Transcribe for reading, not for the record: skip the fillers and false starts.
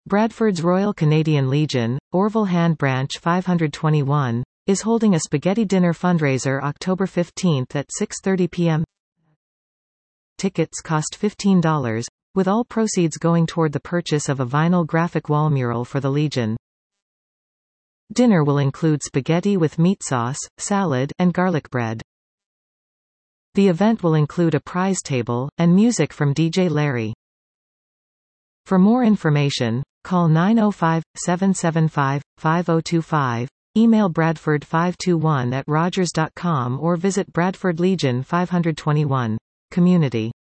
Bradford's Royal Canadian Legion, Orville Hand Branch 521, is holding a spaghetti dinner fundraiser October 15 at 6:30 p.m. Tickets cost $15, with all proceeds going toward the purchase of a vinyl graphic wall mural for the Legion. Dinner will include spaghetti with meat sauce, salad, and garlic bread. The event will include a prize table, and music from DJ Larry. For more information, call 905-775-5025, email bradford521@rogers.com or visit Bradford Legion 521. Community.